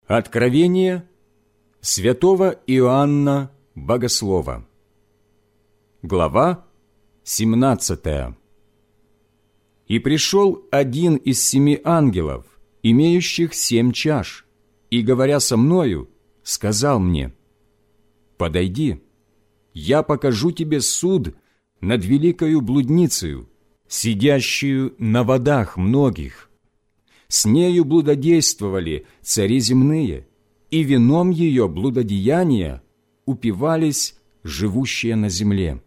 Откровение святого Иоанна Богослова. Глава 17. «И пришел один из 7 ангелов, имеющих 7 чаш, и, говоря со мною, сказал мне: подойди, я покажу тебе суд над великою блудницею, сидящую на водах многих. С нею блудодействовали цари земные, и вином ее блудодеяния упивались живущие на земле.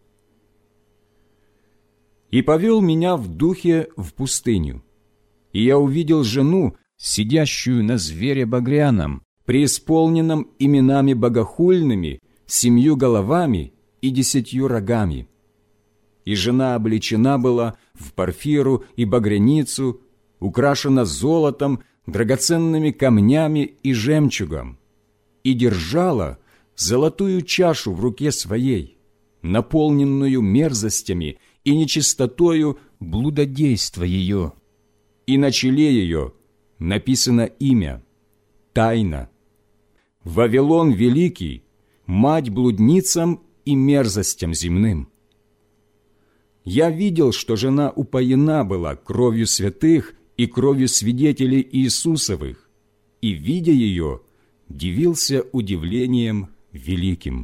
И повел меня в духе в пустыню, и я увидел жену, сидящую на звере багряном, преисполненном именами богохульными, 7 головами и 10 рогами. И жена облечена была в парфиру и багряницу, украшена золотом, драгоценными камнями и жемчугом, и держала золотую чашу в руке своей, наполненную мерзостями и нечистотою блудодейства ее. И на челе ее написано имя «Тайна». Вавилон Великий, мать блудницам и мерзостям земным. Я видел, что жена упоена была кровью святых и кровью свидетелей Иисусовых, и, видя ее, дивился удивлением великим.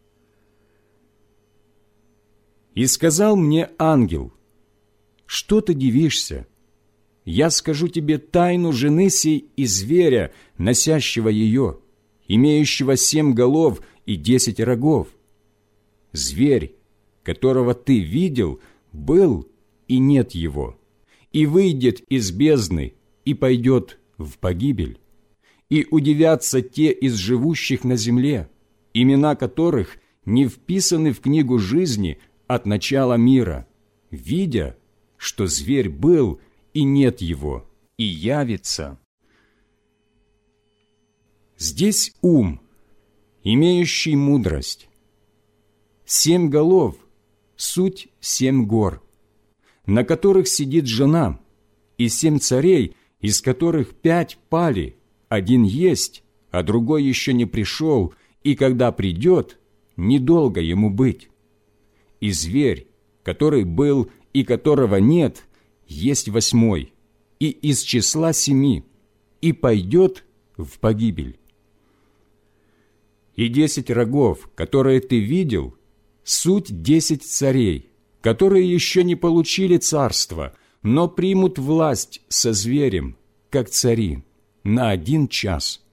И сказал мне ангел: что ты дивишься? Я скажу тебе тайну жены сей и зверя, носящего ее, имеющего 7 голов и 10 рогов. Зверь, которого ты видел, был и нет его, и выйдет из бездны и пойдет в погибель. И удивятся те из живущих на земле, имена которых не вписаны в книгу жизни от начала мира, видя, что зверь был и нет его, и явится. Здесь ум, имеющий мудрость. 7 голов — суть 7 гор, на которых сидит жена, и 7 царей, из которых 5 пали, 1 есть, а другой еще не пришел, и когда придет, недолго ему быть. И зверь, который был и которого нет, есть 8, и из числа 7, и пойдет в погибель. И 10 рогов, которые ты видел, суть 10 царей, которые еще не получили царство, но примут власть со зверем, как цари, на 1 час.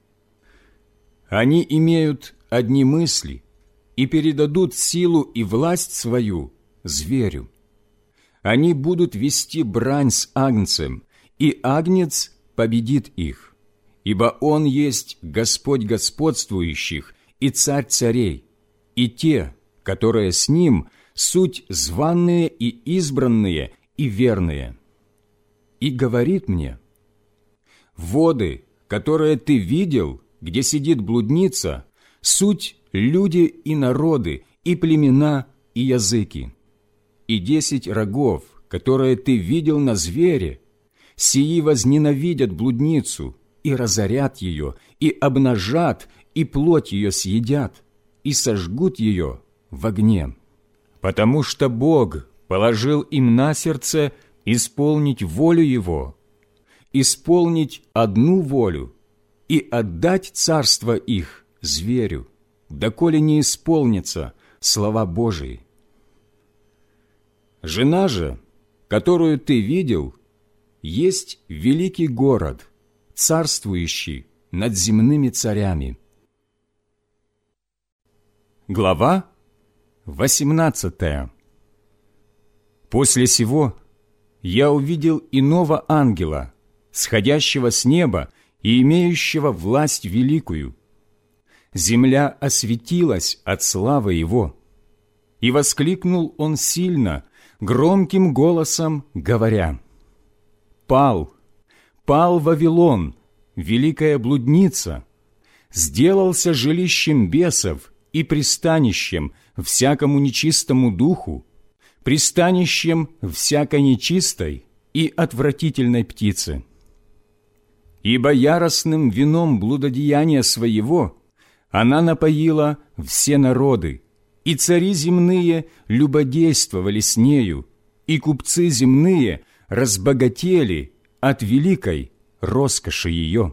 Они имеют одни мысли и передадут силу и власть свою зверю. Они будут вести брань с агнцем, и агнец победит их, ибо он есть Господь господствующих и Царь царей, и те, которые с ним, суть званные и избранные и верные. И говорит мне: воды, которые ты видел, где сидит блудница, суть люди и народы, и племена, и языки. И 10 рогов, которые ты видел на звере, сии возненавидят блудницу, и разорят ее, и обнажат, и плоть ее съедят, и сожгут ее в огне. Потому что Бог положил им на сердце исполнить волю Его, исполнить одну волю и отдать царство их зверю, доколе не исполнятся слова Божии. Жена же, которую ты видел, есть великий город, царствующий над земными царями. Глава 18. После сего я увидел иного ангела, сходящего с неба и имеющего власть великую. Земля осветилась от славы его. И воскликнул он сильно, громким голосом, говоря: «Пал, пал Вавилон, великая блудница, сделался жилищем бесов и пристанищем всякому нечистому духу, пристанищем всякой нечистой и отвратительной птицы. ибо яростным вином блудодеяния своего она напоила все народы, и цари земные любодействовали с нею, и купцы земные разбогатели от великой роскоши ее.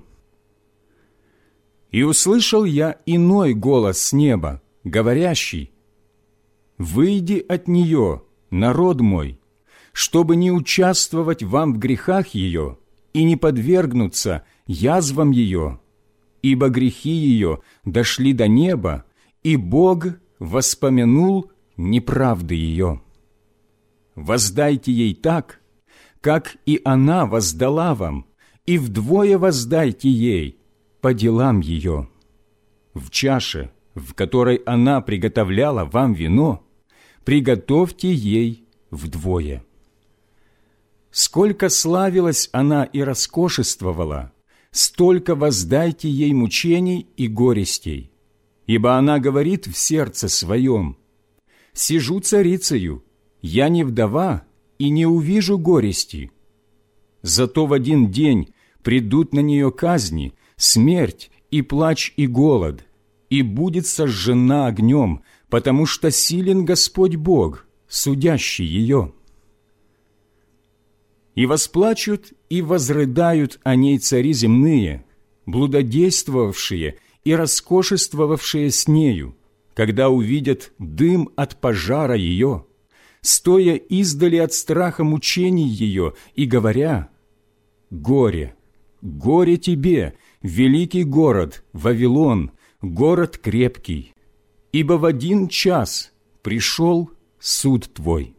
И услышал я иной голос с неба, говорящий: «Выйди от нее, народ мой, чтобы не участвовать вам в грехах ее и не подвергнуться язвам ее, ибо грехи ее дошли до неба, и Бог воспомянул неправды ее. Воздайте ей так, как и она воздала вам, и вдвое воздайте ей по делам ее. В чаше, в которой она приготовляла вам вино, приготовьте ей вдвое. Сколько славилась она и роскошествовала, столько воздайте ей мучений и горестей, ибо она говорит в сердце своем: сижу царицею, я не вдова и не увижу горести. Зато в один день придут на нее казни, смерть и плач и голод, и будет сожжена огнем, потому что силен Господь Бог, судящий ее. И восплачут и возрыдают о ней цари земные, блудодействовавшие и роскошествовавшие с нею, когда увидят дым от пожара ее, стоя издали от страха мучений ее и говоря: «Горе, горе тебе, великий город, Вавилон, город крепкий, ибо в один час пришел суд твой».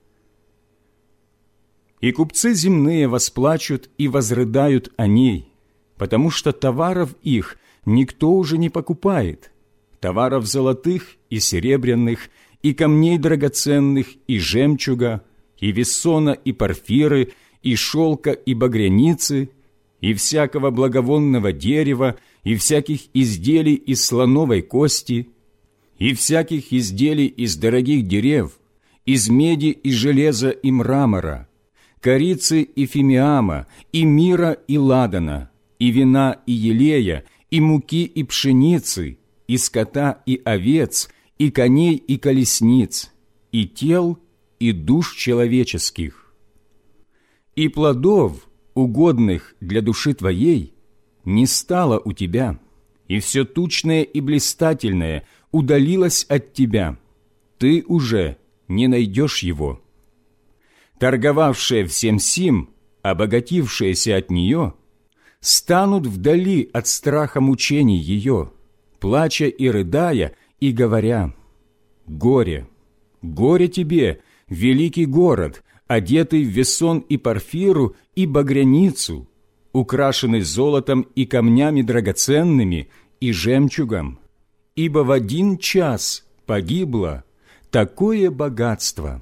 И купцы земные восплачут и возрыдают о ней, потому что товаров их никто уже не покупает, товаров золотых и серебряных, и камней драгоценных, и жемчуга, и вессона, и порфиры, и шелка, и багряницы, и всякого благовонного дерева, и всяких изделий из слоновой кости, и всяких изделий из дорогих дерев, из меди и железа и мрамора, корицы и фимиама, и мира и ладана, и вина и елея, и муки и пшеницы, и скота и овец, и коней и колесниц, и тел и душ человеческих. И плодов, угодных для души твоей, не стало у тебя, и все тучное и блистательное удалилось от тебя, ты уже не найдешь его. Торговавшие всем сим, обогатившиеся от нее, станут вдали от страха мучений ее, плача и рыдая, и говоря: «Горе, горе тебе, великий город, одетый в весон и порфиру и багряницу, украшенный золотом и камнями драгоценными и жемчугом, ибо в один час погибло такое богатство».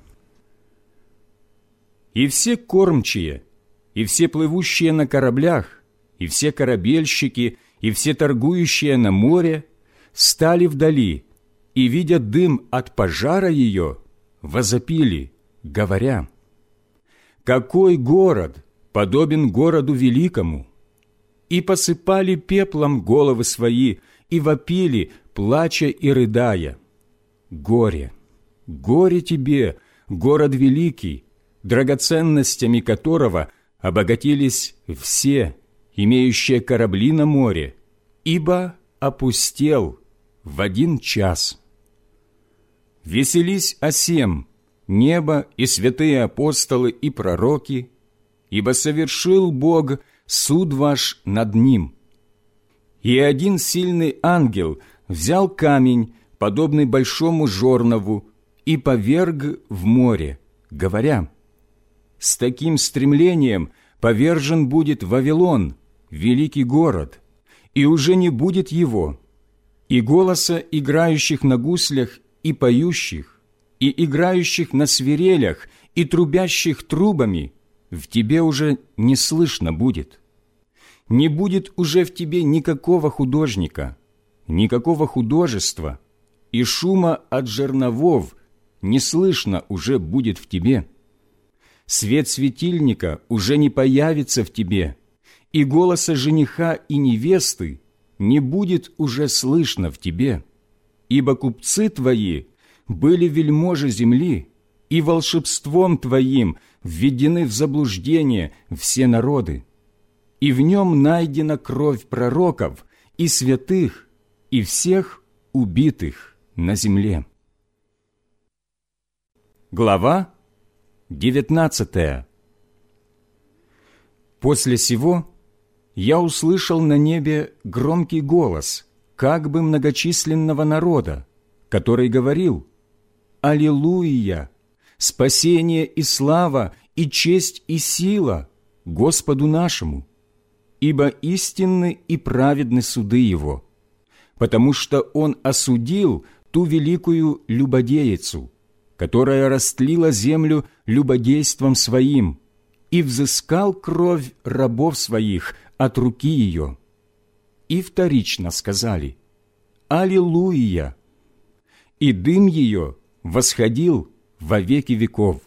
И все кормчие, и все плывущие на кораблях, и все корабельщики, и все торгующие на море стали вдали, и, видя дым от пожара ее, возопили, говоря: «Какой город подобен городу великому?» И посыпали пеплом головы свои, и вопили, плача и рыдая: «Горе, горе тебе, город великий, драгоценностями которого обогатились все, имеющие корабли на море, ибо опустел в один час. Веселись о сем, небо и святые апостолы и пророки, ибо совершил Бог суд ваш над ним. И один сильный ангел взял камень, подобный большому жорнову, и поверг в море, говоря: «С таким стремлением повержен будет Вавилон, великий город, и уже не будет его, и голоса играющих на гуслях и поющих, и играющих на свирелях, и трубящих трубами в тебе уже не слышно будет. Не будет уже в тебе никакого художника, никакого художества, и шума от жерновов не слышно уже будет в тебе. Свет светильника уже не появится в тебе, и голоса жениха и невесты не будет уже слышно в тебе, ибо купцы твои были вельможи земли, и волшебством твоим введены в заблуждение все народы, и в нем найдена кровь пророков и святых, и всех убитых на земле». Глава 19. После сего я услышал на небе громкий голос, как бы многочисленного народа, который говорил: «Аллилуйя! Спасение и слава, и честь и сила Господу нашему, ибо истинны и праведны суды Его, потому что Он осудил ту великую любодеицу, которая растлила землю любодейством своим, и взыскал кровь рабов своих от руки ее». И вторично сказали: «Аллилуйя!» И дым ее восходил во веки веков.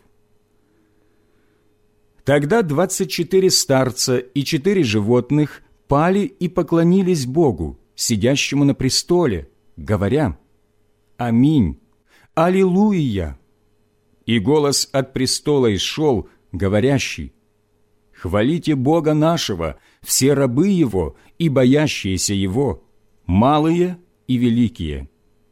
Тогда 24 старца и 4 животных пали и поклонились Богу, сидящему на престоле, говоря: «Аминь! Аллилуйя!» И голос от престола исшел, говорящий: «Хвалите Бога нашего, все рабы Его и боящиеся Его, малые и великие».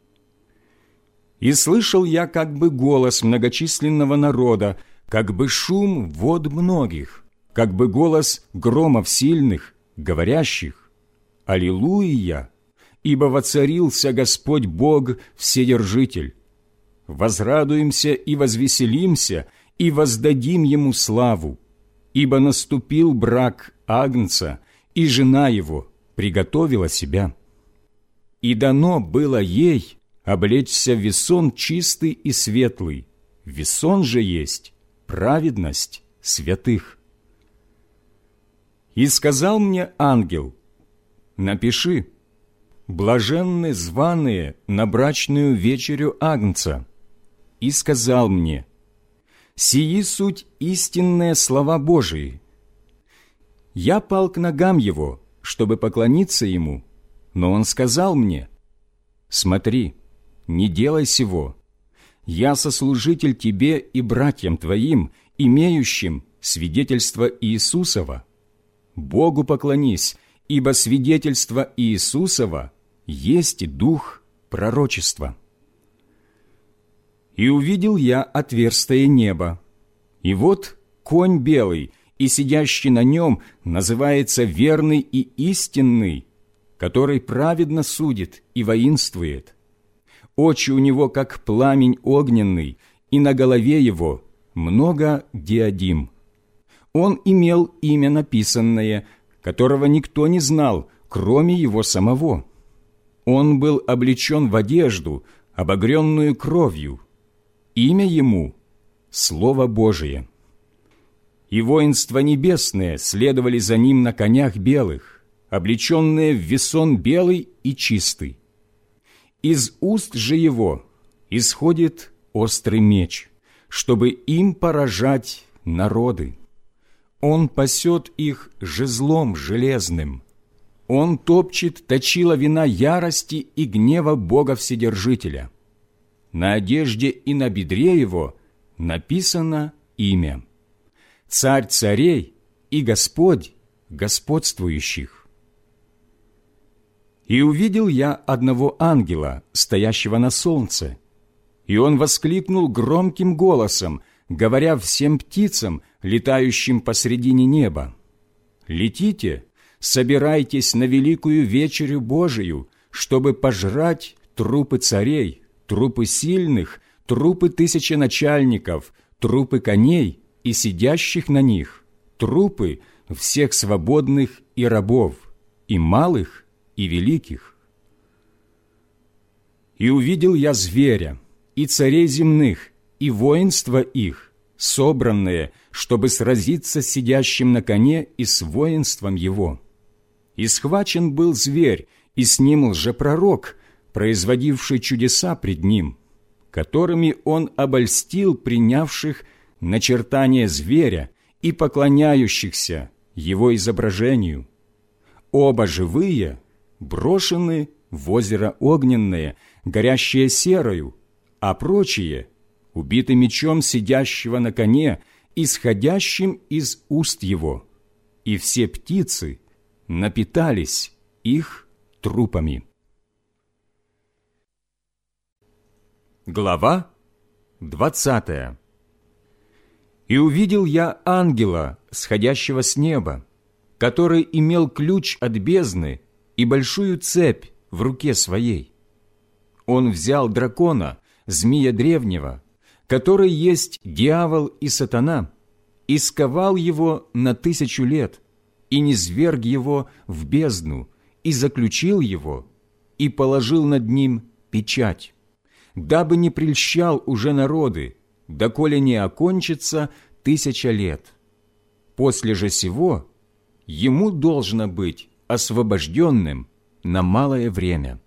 И слышал я как бы голос многочисленного народа, как бы шум вод многих, как бы голос громов сильных, говорящих: «Аллилуйя! Ибо воцарился Господь Бог Вседержитель. Возрадуемся и возвеселимся, и воздадим Ему славу, ибо наступил брак Агнца, и жена Его приготовила себя. И дано было ей облечься в весон чистый и светлый, весон же есть праведность святых». И сказал мне ангел: «Напиши: блаженны званые на брачную вечерю Агнца». И сказал мне: «Сии суть истинные слова Божии». Я пал к ногам его, чтобы поклониться ему, но он сказал мне: «Смотри, не делай сего. Я сослужитель тебе и братьям твоим, имеющим свидетельство Иисусова. Богу поклонись, ибо свидетельство Иисусова есть дух пророчества». И увидел я отверстие неба, и вот конь белый, и сидящий на нем называется верный и истинный, который праведно судит и воинствует. Очи у него, как пламень огненный, и на голове его много диадим. Он имел имя написанное, которого никто не знал, кроме его самого. Он был облечен в одежду, обогренную кровью. Имя ему – Слово Божие. И воинства небесные следовали за ним на конях белых, облеченные в весон белый и чистый. Из уст же его исходит острый меч, чтобы им поражать народы. Он пасет их жезлом железным. Он топчет точила вина ярости и гнева Бога Вседержителя. На одежде и на бедре его написано имя: Царь царей и Господь господствующих. И увидел я одного ангела, стоящего на солнце, и он воскликнул громким голосом, говоря всем птицам, летающим посредине неба: «Летите, собирайтесь на великую вечерю Божию, чтобы пожрать трупы царей, трупы сильных, трупы тысяченачальников, трупы коней и сидящих на них, трупы всех свободных и рабов, и малых, и великих». И увидел я зверя, и царей земных, и воинства их, собранные, чтобы сразиться с сидящим на коне и с воинством его. И схвачен был зверь, и с ним лжепророк, производивший чудеса пред ним, которыми он обольстил принявших начертание зверя и поклоняющихся его изображению. Оба живые брошены в озеро огненное, горящее серою, а прочие убиты мечом сидящего на коне, исходящим из уст его, и все птицы напитались их трупами». Глава 20. «И увидел я ангела, сходящего с неба, который имел ключ от бездны и большую цепь в руке своей. Он взял дракона, змея древнего, который есть дьявол и сатана, и сковал его на 1000 лет, и низверг его в бездну, и заключил его, и положил над ним печать, дабы не прельщал уже народы, доколе не окончится 1000 лет. После же сего ему должно быть освобожденным на малое время.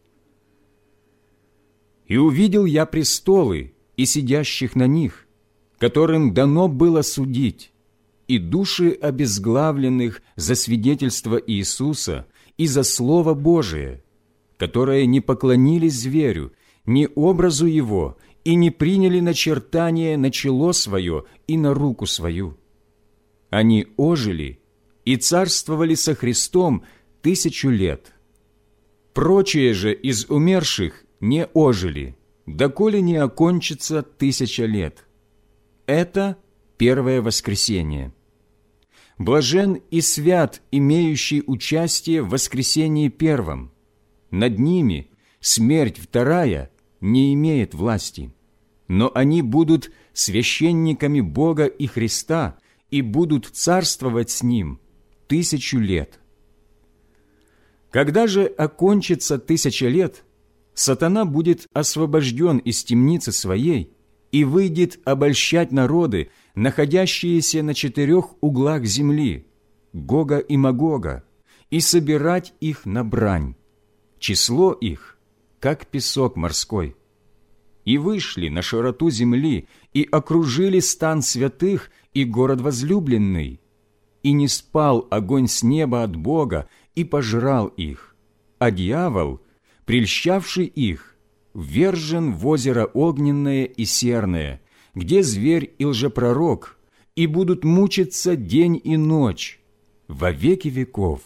И увидел я престолы и сидящих на них, которым дано было судить, и души обезглавленных за свидетельство Иисуса и за Слово Божие, которые не поклонились зверю, ни образу его, и не приняли начертание на чело свое и на руку свою. Они ожили и царствовали со Христом 1000 лет. Прочие же из умерших не ожили, доколе не окончится 1000 лет. Это первое воскресение. Блажен и свят, имеющий участие в воскресении первом. Над ними смерть вторая не имеет власти, но они будут священниками Бога и Христа и будут царствовать с Ним 1000 лет. Когда же окончится 1000 лет, сатана будет освобожден из темницы своей и выйдет обольщать народы, находящиеся на 4 углах земли, Гога и Магога, и собирать их на брань. Число их как песок морской. И вышли на широту земли, и окружили стан святых и город возлюбленный. И не спал огонь с неба от Бога, и пожрал их. А дьявол, прельщавший их, ввержен в озеро огненное и серное, где зверь и лжепророк, и будут мучиться день и ночь во веки веков.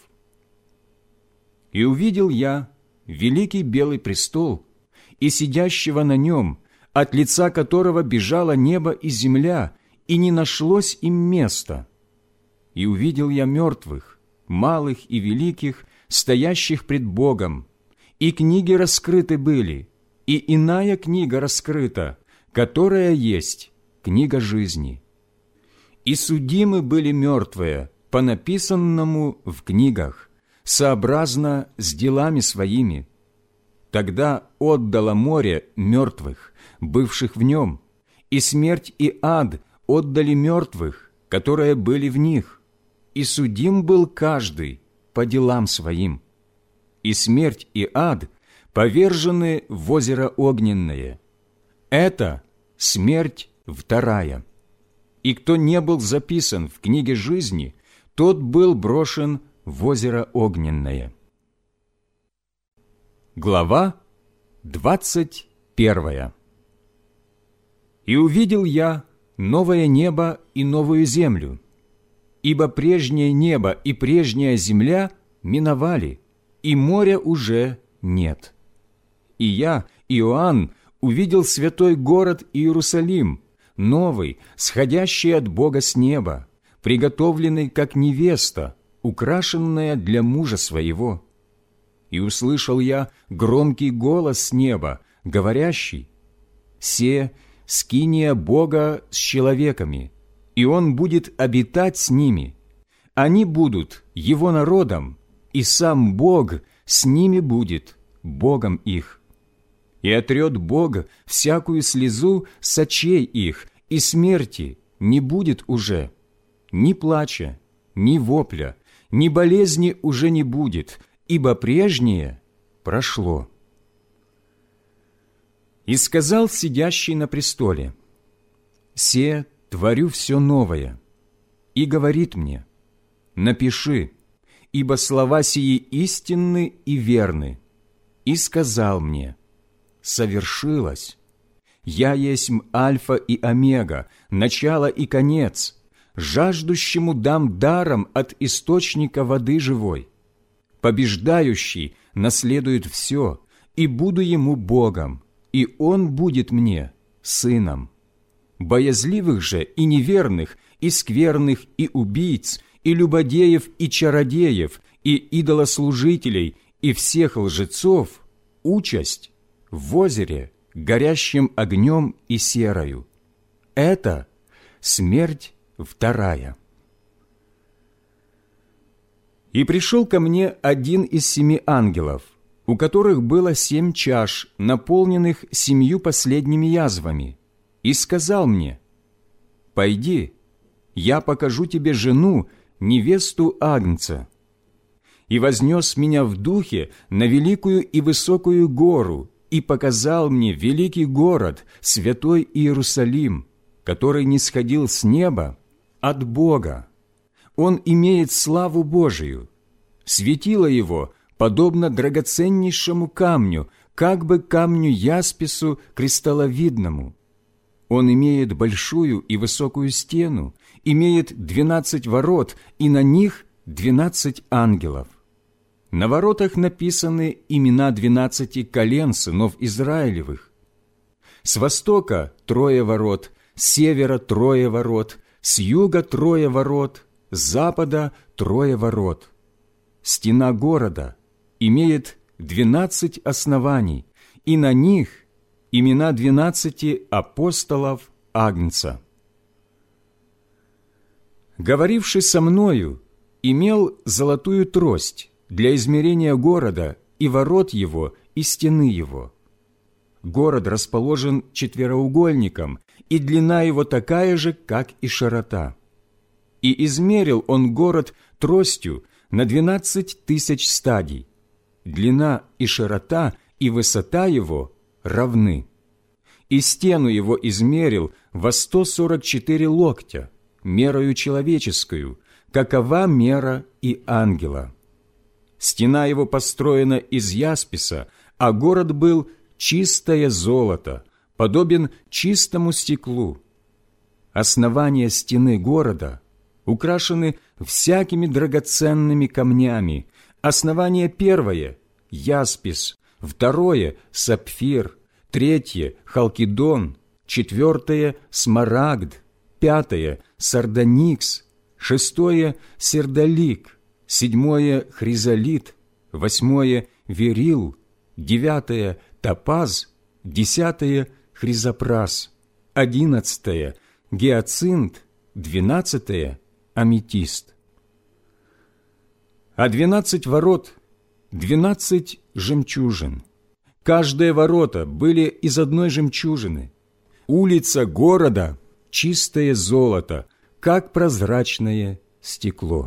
И увидел я великий белый престол, и сидящего на нем, от лица которого бежало небо и земля, и не нашлось им места. И увидел я мертвых, малых и великих, стоящих пред Богом, и книги раскрыты были, и иная книга раскрыта, которая есть книга жизни. И судимы были мертвые по написанному в книгах, сообразно с делами своими. Тогда отдало море мертвых, бывших в нем, и смерть и ад отдали мертвых, которые были в них, и судим был каждый по делам своим. И смерть и ад повержены в озеро огненное. Это смерть вторая. И кто не был записан в книге жизни, тот был брошен в озеро огненное. Глава 21. «И увидел я новое небо и новую землю, ибо прежнее небо и прежняя земля миновали, и моря уже нет. И я, Иоанн, увидел святой город Иерусалим, новый, сходящий от Бога с неба, приготовленный как невеста, украшенная для мужа своего. И услышал я громкий голос с неба, говорящий: «Се скиния Бога с человеками, и Он будет обитать с ними. Они будут Его народом, и сам Бог с ними будет Богом их. И отрет Бог всякую слезу с очей их, и смерти не будет уже, ни плача, ни вопля, ни болезни уже не будет, ибо прежнее прошло». И сказал сидящий на престоле: «Се творю все новое». И говорит мне: напиши, ибо слова сии истинны и верны. И сказал мне: совершилось. Я есмь Альфа и Омега, начало и конец. Жаждущему дам даром от источника воды живой. Побеждающий наследует все, и буду ему Богом, и он будет мне сыном. Боязливых же и неверных, и скверных, и убийц, и любодеев, и чародеев, и идолослужителей, и всех лжецов участь в озере, горящим огнем и серою. Это смерть вторая. И пришел ко мне один из 7 ангелов, у которых было 7 чаш, наполненных 7 последними язвами, и сказал мне: «Пойди, я покажу тебе жену, невесту Агнца». И вознес меня в духе на великую и высокую гору, и показал мне великий город, святой Иерусалим, который нисходил с неба от Бога. Он имеет славу Божию. Светило его подобно драгоценнейшему камню, как бы камню яспису кристалловидному. Он имеет большую и высокую стену, имеет 12 ворот, и на них 12 ангелов. На воротах написаны имена 12 колен сынов Израилевых. С востока 3 ворот, с севера 3 ворот, с юга 3 ворот, с запада 3 ворот. Стена города имеет 12 оснований, и на них имена 12 апостолов Агнца. Говоривший со мною, имел золотую трость для измерения города и ворот его, и стены его. Город расположен четвероугольником, и длина его такая же, как и широта. И измерил он город тростью на 12 тысяч стадий. Длина и широта, и высота его равны. И стену его измерил во 144 локтя, мерою человеческую, какова мера и ангела. Стена его построена из ясписа, а город был чистое золото, подобен чистому стеклу. Основания стены города украшены всякими драгоценными камнями. Основание первое – яспис, второе – сапфир, третье – халкидон, четвертое – смарагд, пятое – сардоникс, шестое – сердолик, седьмое – хризолит, восьмое – верил, девятое – топаз, десятое – хризопрас, 11 – гиацинт, 12 – аметист. А 12 ворот – 12 жемчужин. Каждые ворота были из одной жемчужины. Улица города – чистое золото, как прозрачное стекло.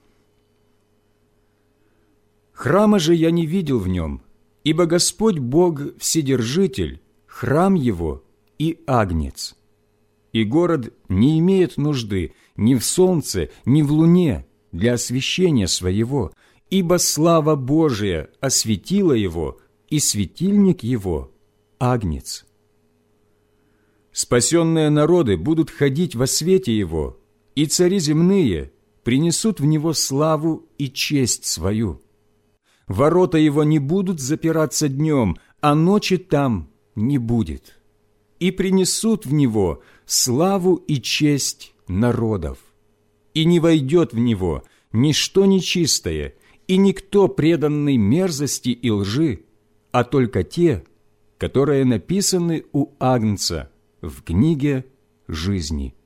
Храма же я не видел в нем, ибо Господь Бог Вседержитель, храм Его и Агнец. И город не имеет нужды ни в солнце, ни в луне для освещения своего, ибо слава Божия осветила его, и светильник его – Агнец. Спасенные народы будут ходить во свете его, и цари земные принесут в него славу и честь свою. Ворота его не будут запираться днем, а ночи там не будет. И принесут в него славу и честь народов. И не войдет в него ничто нечистое, и никто преданный мерзости и лжи, а только те, которые написаны у Агнца в книге жизни.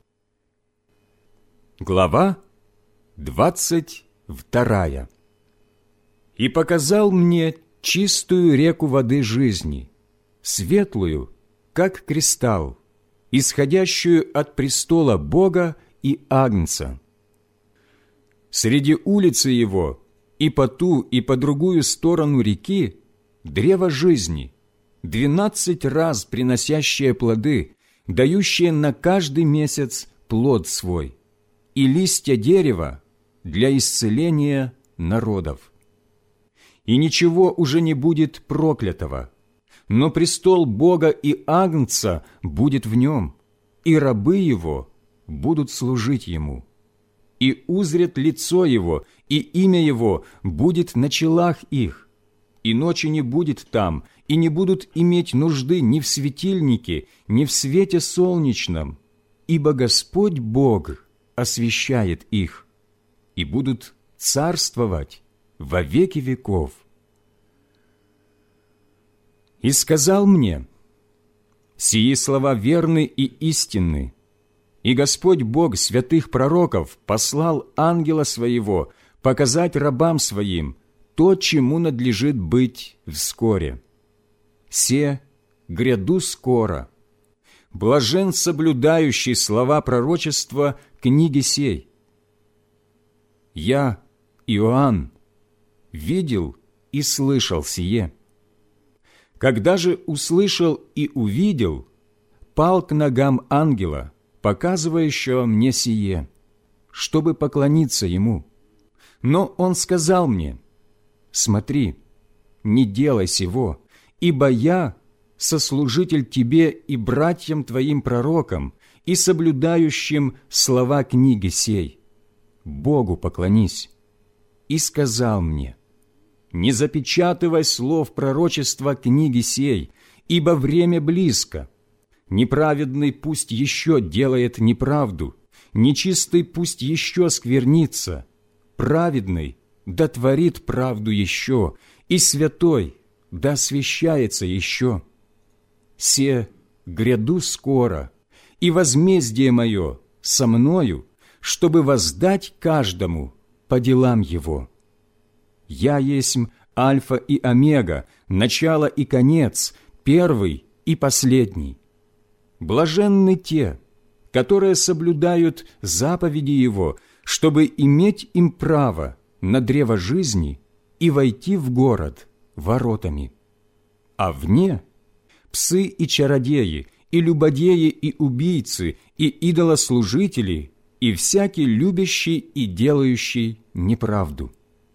Глава 22. И показал мне чистую реку воды жизни, светлую, как кристалл, исходящую от престола Бога и Агнца. Среди улицы его и по ту, и по другую сторону реки древо жизни, 12 раз приносящее плоды, дающее на каждый месяц плод свой, и листья дерева для исцеления народов. И ничего уже не будет проклятого, но престол Бога и Агнца будет в нем, и рабы Его будут служить Ему. И узрят лицо Его, и имя Его будет на челах их, и ночи не будет там, и не будут иметь нужды ни в светильнике, ни в свете солнечном, ибо Господь Бог освещает их, и будут царствовать во веки веков. И сказал мне: сии слова верны и истинны, и Господь Бог святых пророков послал ангела своего показать рабам своим то, чему надлежит быть вскоре. Се гряду скоро. Блажен соблюдающий слова пророчества книги сей. Я, Иоанн, видел и слышал сие. Когда же услышал и увидел, пал к ногам ангела, показывающего мне сие, чтобы поклониться ему. Но он сказал мне: смотри, не делай сего, ибо я сослужитель тебе и братьям твоим пророкам, и соблюдающим слова книги сей. Богу поклонись. И сказал мне: не запечатывай слов пророчества книги сей, ибо время близко. Неправедный пусть еще делает неправду, нечистый пусть еще сквернится, праведный да творит правду еще, и святой да освящается еще. Се гряду скоро, и возмездие мое со мною, чтобы воздать каждому по делам его. Я есмь Альфа и Омега, начало и конец, первый и последний. Блаженны те, которые соблюдают заповеди Его, чтобы иметь им право на древо жизни и войти в город воротами. А вне псы и чародеи, и любодеи, и убийцы, и идолослужители, и всякий любящий и делающий неправду.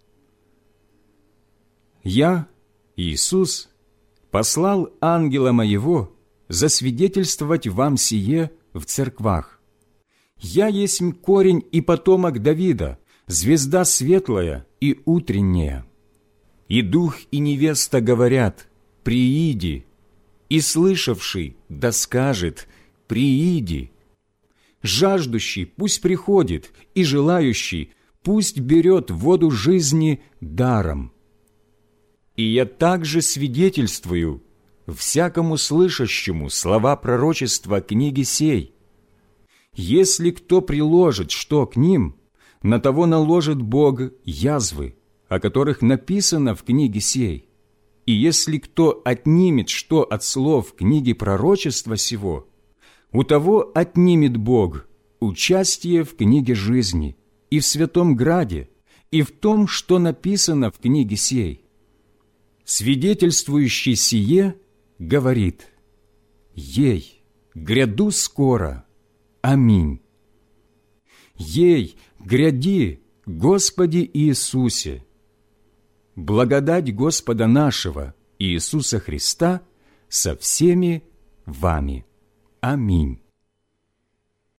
Я, Иисус, послал ангела моего засвидетельствовать вам сие в церквах. Я есмь корень и потомок Давида, звезда светлая и утренняя. И дух и невеста говорят: прииди, и слышавший да скажет: прииди. Жаждущий пусть приходит, и желающий пусть берет воду жизни даром. И я также свидетельствую всякому слышащему слова пророчества книги сей. Если кто приложит что к ним, на того наложит Бог язвы, о которых написано в книге сей. И если кто отнимет что от слов книги пророчества сего, у того отнимет Бог участие в книге жизни и в святом граде, и в том, что написано в книге сей. Свидетельствующий сие говорит: ей, гряду скоро. Аминь. Ей, гряди, Господи Иисусе. Благодать Господа нашего Иисуса Христа со всеми вами. Аминь.